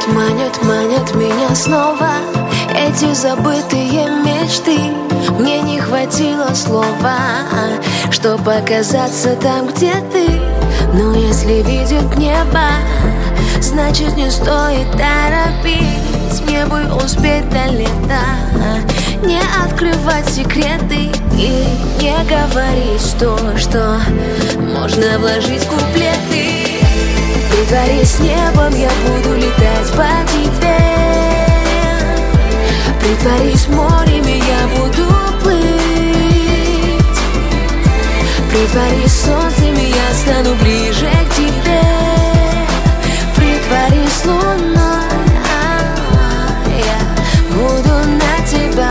манят меня снова эти забытые мечты. Мне не хватило слова, чтоб оказаться там, где ты. Но если видит небо, значит не стоит торопить. Мне бы успеть до лета, не открывать секреты и не говорить то, что можно вложить в куплеты. Притворись небом, я буду летать по тебе. Притворись морем, я буду плыть. Притворись солнцем, я стану ближе к тебе. Притворись луной, я буду на тебя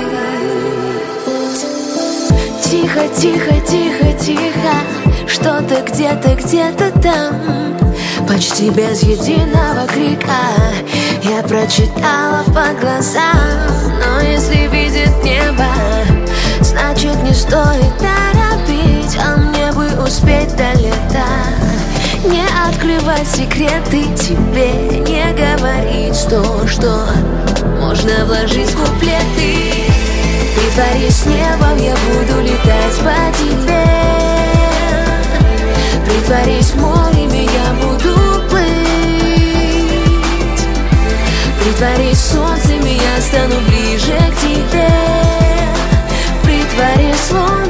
выть. Тихо, тихо, тихо, тихо, что-то где-то там. Почти без единого крика я прочитала по глазам. Но если видит небо, значит не стоит торопить. А мне бы успеть до лета, не открывать секреты, тебе не говорить то, что можно вложить в куплеты. Притворись небом, я буду летать по тебе. Притворись морем, я буду плыть. Притворись солнцем, я стану ближе к тебе. Притворись луной.